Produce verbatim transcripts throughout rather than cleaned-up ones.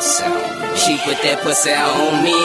pussy on me. She put that pussy on me.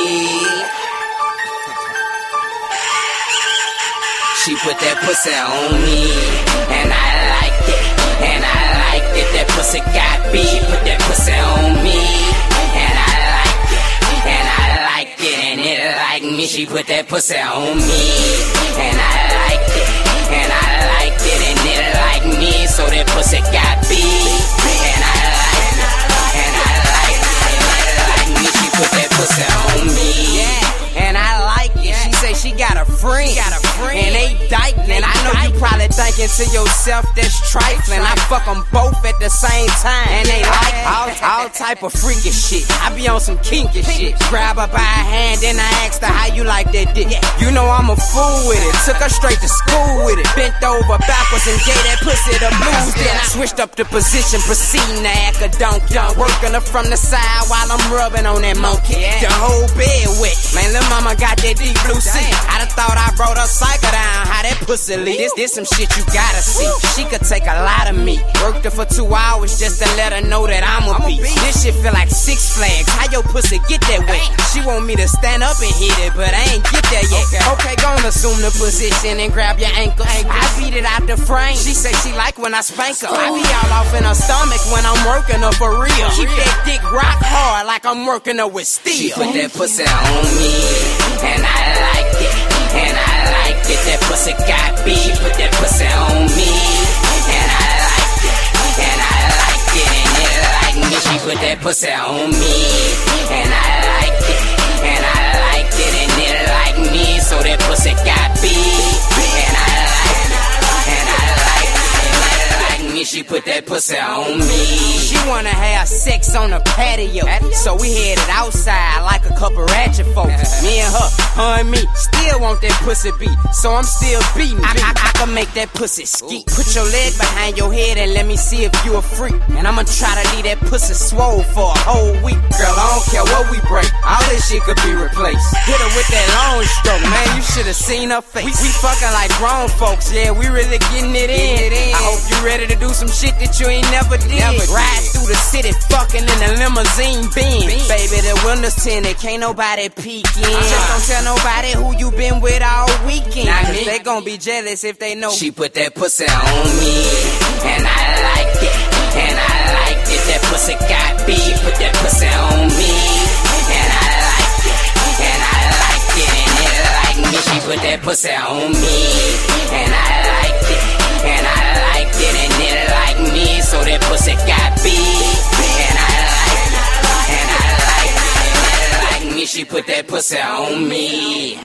She put that pussy on me, and I liked it, and I liked it. That pussy got me. She put that pussy on me, and I liked it, and I liked it, and it liked me. She put that pussy on me, and I liked it, and I liked it, and it liked me. So that pussy got me, and I liked it, and I liked it, and it liked me. She put that pussy on me, yeah, and I like it. She say she got a friend, she got a friend, and they dyking. I know you probably thinking to yourself that's trifling. I fuck them both at the same time, and they like all, all type of freaky shit. I be on some kinky shit. Grab her by a hand, then I asked her how you like that dick. You know I'm a fool with it. Took her straight to school with it. Bent over backwards and gave that pussy the blues. Then I switched up the position, proceeding to act a dunk dunk. Working her from the side while I'm rubbing on that monkey. The whole bed wet. Man, lil' mama got that deep blue sea. I done thought I wrote her cycle down. How that pussy leak. This, this some shit you gotta see. She could take a lot of me. Worked her for two hours just to let her know that I'm a beast. This shit feel like Six Flags. How your pussy get that way? She want me to stand up and hit it, but I ain't get there yet. Okay, gon' assume the position and grab your ankle. I beat it out the frame. She say she like when I spank her. I be all off in her stomach when I'm working her for real. Keep that dick rock hard like I'm working her with steel. She put that pussy on me, and I like it, and I like it. That pussy got me. She put that pussy on me, and I like it, and I like it, and it like me. She put that pussy on me, and I like it, and I like it, and it like me. So that pussy got me, and I like it, and I like it, and it like me. She put that pussy on me. She wanna have sex on the patio, so we headed outside like a couple ratchet folks. Me and her, her and me, still want that pussy beat, so I'm still beating. I, I, I can make that pussy skeet. Put your leg behind your head and let me see if you a freak. And I'ma try to leave that pussy swole for a whole week. Girl, I don't care what we break, all this shit could be replaced. Hit her with that long stroke, man, you should've seen her face. We, we fucking like grown folks, yeah, we really getting it in. I hope you ready to do some shit that you ain't never did. Never Ride did. Through the city, fucking in the limousine Benz. Baby, the windows tinted, can't nobody peek in. Just don't tell nobody who you been with all weekend. Cause they gon' be jealous if they know. She put that pussy on me, and I like it, and I like it. That pussy got me. She put that pussy on me, and I like it, and I like it, and it like me. She put that pussy on me, and I like it, and I like it, and it like me. So that pussy got me, and I like it, and I like it, and it like me. She put that pussy on me.